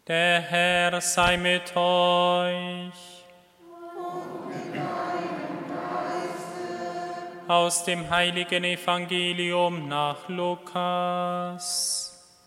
Der Herr sei mit euch. Und mit deinem Geiste. Aus dem heiligen Evangelium nach Lukas.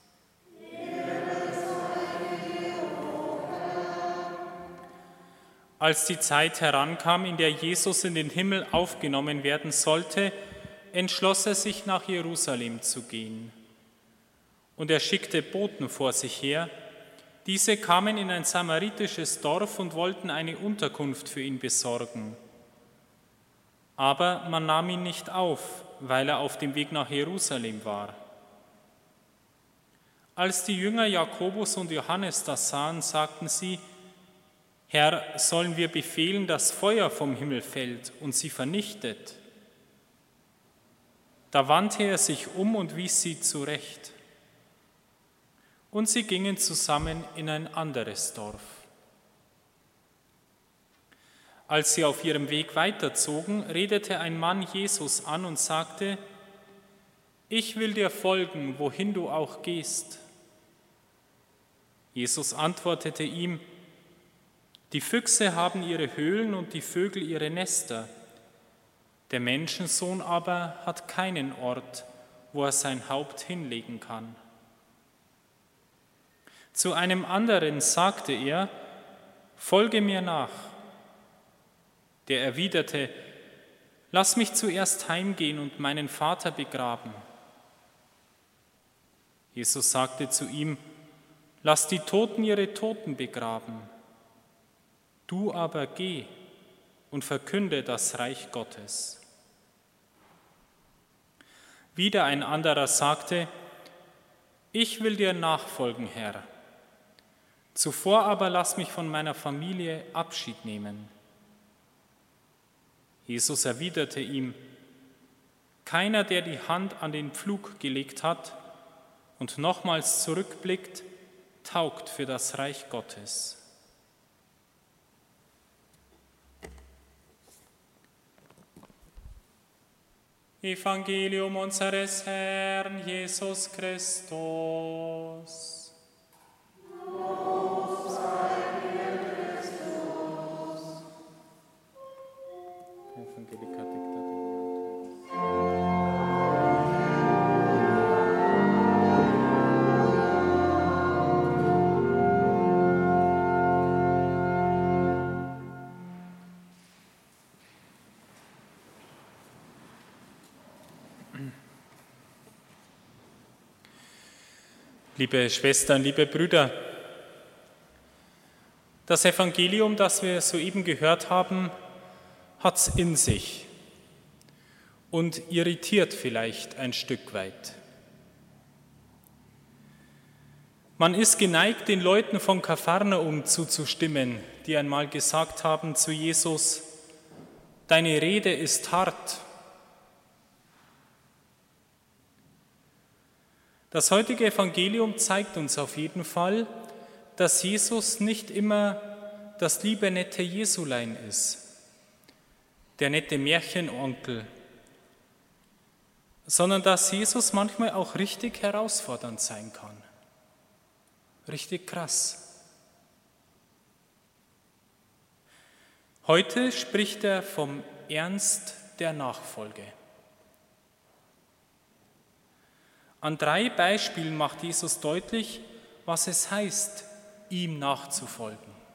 Als die Zeit herankam, in der Jesus in den Himmel aufgenommen werden sollte, entschloss er sich, nach Jerusalem zu gehen. Und er schickte Boten vor sich her. Diese kamen in ein samaritisches Dorf und wollten eine Unterkunft für ihn besorgen. Aber man nahm ihn nicht auf, weil er auf dem Weg nach Jerusalem war. Als die Jünger Jakobus und Johannes das sahen, sagten sie: Herr, sollen wir befehlen, dass Feuer vom Himmel fällt und sie vernichtet? Da wandte er sich um und wies sie zurecht. Und sie gingen zusammen in ein anderes Dorf. Als sie auf ihrem Weg weiterzogen, redete ein Mann Jesus an und sagte: Ich will dir folgen, wohin du auch gehst. Jesus antwortete ihm: Die Füchse haben ihre Höhlen und die Vögel ihre Nester. Der Menschensohn aber hat keinen Ort, wo er sein Haupt hinlegen kann. Zu einem anderen sagte er: Folge mir nach. Der erwiderte: Lass mich zuerst heimgehen und meinen Vater begraben. Jesus sagte zu ihm: Lass die Toten ihre Toten begraben. Du aber geh und verkünde das Reich Gottes. Wieder ein anderer sagte: Ich will dir nachfolgen, Herr. Zuvor aber lass mich von meiner Familie Abschied nehmen. Jesus erwiderte ihm: Keiner, der die Hand an den Pflug gelegt hat und nochmals zurückblickt, taugt für das Reich Gottes. Evangelium unseres Herrn Jesus Christus. Liebe Schwestern, liebe Brüder, das Evangelium, das wir soeben gehört haben, hat es in sich und irritiert vielleicht ein Stück weit. Man ist geneigt, den Leuten von Kapharnaum zuzustimmen, die einmal gesagt haben zu Jesus: Deine Rede ist hart. Das heutige Evangelium zeigt uns auf jeden Fall, dass Jesus nicht immer das liebe, nette Jesulein ist, der nette Märchenonkel, sondern dass Jesus manchmal auch richtig herausfordernd sein kann, richtig krass. Heute spricht er vom Ernst der Nachfolge. An 3 Beispielen macht Jesus deutlich, was es heißt, ihm nachzufolgen.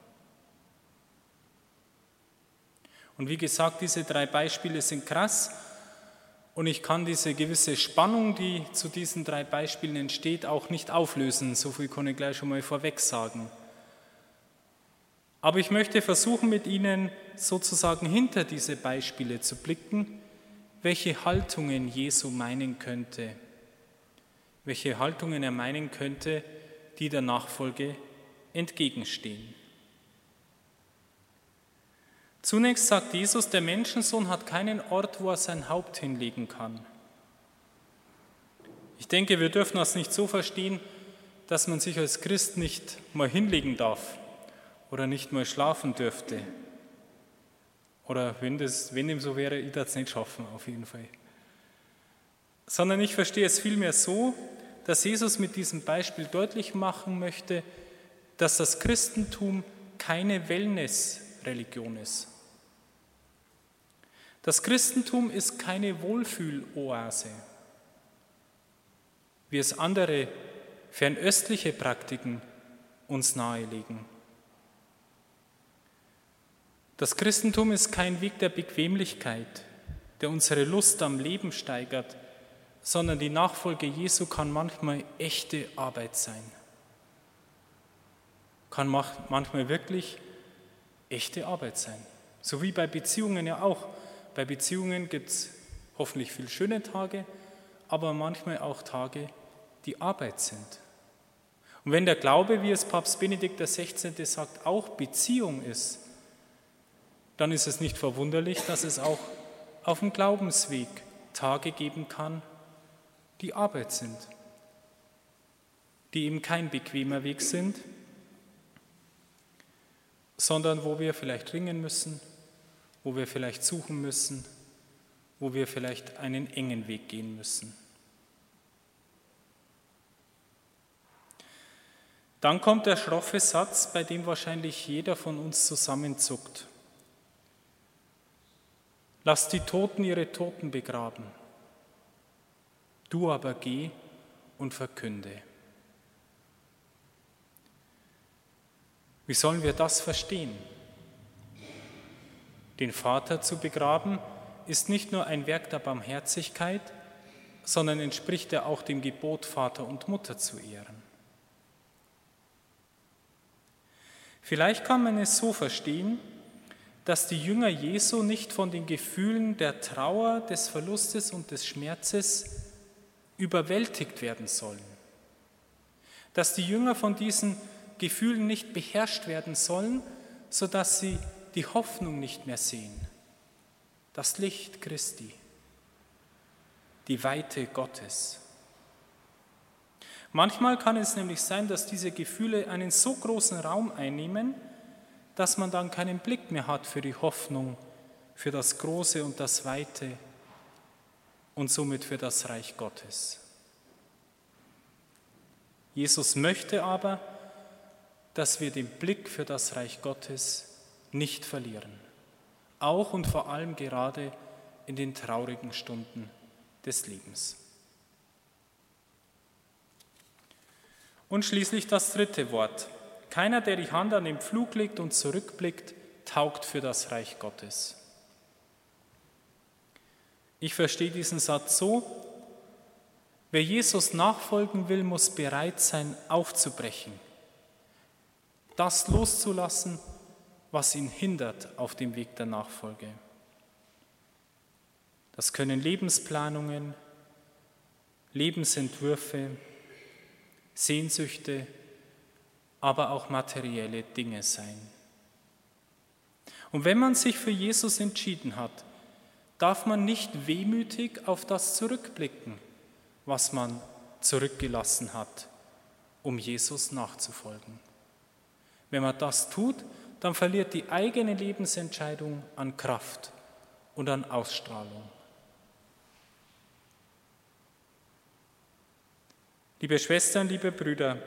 Und wie gesagt, diese 3 Beispiele sind krass und ich kann diese gewisse Spannung, die zu diesen 3 Beispielen entsteht, auch nicht auflösen. So viel kann ich gleich schon mal vorweg sagen. Aber ich möchte versuchen, mit Ihnen sozusagen hinter diese Beispiele zu blicken, welche Haltungen Jesu meinen könnte. Welche Haltungen er meinen könnte, die der Nachfolge entgegenstehen. Zunächst sagt Jesus, der Menschensohn hat keinen Ort, wo er sein Haupt hinlegen kann. Ich denke, wir dürfen das nicht so verstehen, dass man sich als Christ nicht mal hinlegen darf oder nicht mal schlafen dürfte. Oder wenn dem so wäre, ich würde es nicht schaffen, auf jeden Fall. Sondern ich verstehe es vielmehr so, dass Jesus mit diesem Beispiel deutlich machen möchte, dass das Christentum keine Wellness-Religion ist. Das Christentum ist keine Wohlfühloase, wie es andere fernöstliche Praktiken uns nahelegen. Das Christentum ist kein Weg der Bequemlichkeit, der unsere Lust am Leben steigert, sondern die Nachfolge Jesu kann manchmal echte Arbeit sein. Kann manchmal wirklich echte Arbeit sein. So wie bei Beziehungen ja auch. Bei Beziehungen gibt es hoffentlich viele schöne Tage, aber manchmal auch Tage, die Arbeit sind. Und wenn der Glaube, wie es Papst Benedikt XVI. Sagt, auch Beziehung ist, dann ist es nicht verwunderlich, dass es auch auf dem Glaubensweg Tage geben kann, die Arbeit sind, die eben kein bequemer Weg sind, sondern wo wir vielleicht ringen müssen, wo wir vielleicht suchen müssen, wo wir vielleicht einen engen Weg gehen müssen. Dann kommt der schroffe Satz, bei dem wahrscheinlich jeder von uns zusammenzuckt. Lass die Toten ihre Toten begraben, du aber geh und verkünde. Wie sollen wir das verstehen? Den Vater zu begraben ist nicht nur ein Werk der Barmherzigkeit, sondern entspricht ja auch dem Gebot, Vater und Mutter zu ehren. Vielleicht kann man es so verstehen, dass die Jünger Jesu nicht von den Gefühlen der Trauer, des Verlustes und des Schmerzes überwältigt werden sollen. Dass die Jünger von diesen Gefühlen nicht beherrscht werden sollen, sodass sie die Hoffnung nicht mehr sehen. Das Licht Christi, die Weite Gottes. Manchmal kann es nämlich sein, dass diese Gefühle einen so großen Raum einnehmen, dass man dann keinen Blick mehr hat für die Hoffnung, für das Große und das Weite und somit für das Reich Gottes. Jesus möchte aber, dass wir den Blick für das Reich Gottes nicht verlieren, auch und vor allem gerade in den traurigen Stunden des Lebens. Und schließlich das dritte Wort. Keiner, der die Hand an den Pflug legt und zurückblickt, taugt für das Reich Gottes. Ich verstehe diesen Satz so: Wer Jesus nachfolgen will, muss bereit sein, aufzubrechen, das loszulassen, was ihn hindert auf dem Weg der Nachfolge. Das können Lebensplanungen, Lebensentwürfe, Sehnsüchte, aber auch materielle Dinge sein. Und wenn man sich für Jesus entschieden hat, darf man nicht wehmütig auf das zurückblicken, was man zurückgelassen hat, um Jesus nachzufolgen. Wenn man das tut, dann verliert die eigene Lebensentscheidung an Kraft und an Ausstrahlung. Liebe Schwestern, liebe Brüder,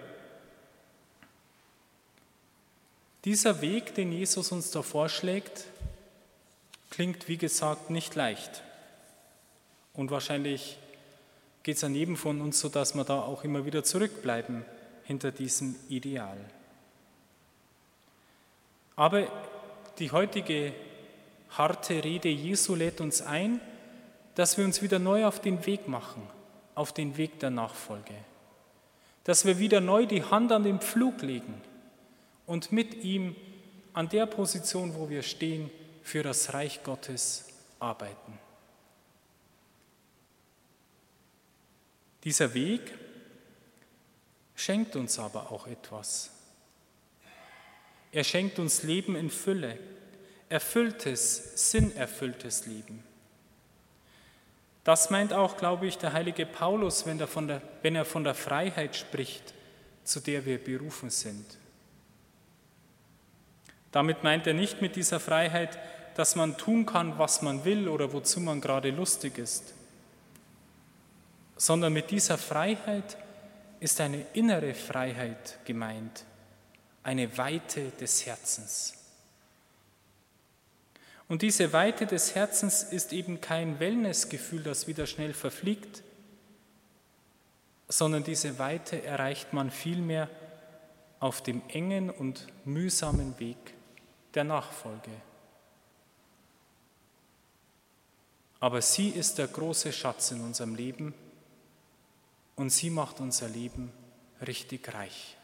dieser Weg, den Jesus uns da vorschlägt, klingt, wie gesagt, nicht leicht. Und wahrscheinlich geht es an jedem von uns so, dass wir da auch immer wieder zurückbleiben hinter diesem Ideal. Aber die heutige harte Rede Jesu lädt uns ein, dass wir uns wieder neu auf den Weg machen, auf den Weg der Nachfolge. Dass wir wieder neu die Hand an den Pflug legen und mit ihm an der Position, wo wir stehen, für das Reich Gottes arbeiten. Dieser Weg schenkt uns aber auch etwas. Er schenkt uns Leben in Fülle, erfülltes, sinnerfülltes Leben. Das meint auch, glaube ich, der heilige Paulus, wenn er von der Freiheit spricht, zu der wir berufen sind. Damit meint er nicht mit dieser Freiheit, dass man tun kann, was man will oder wozu man gerade lustig ist, sondern mit dieser Freiheit ist eine innere Freiheit gemeint, eine Weite des Herzens. Und diese Weite des Herzens ist eben kein Wellnessgefühl, das wieder schnell verfliegt, sondern diese Weite erreicht man vielmehr auf dem engen und mühsamen Weg der Nachfolge. Aber sie ist der große Schatz in unserem Leben und sie macht unser Leben richtig reich.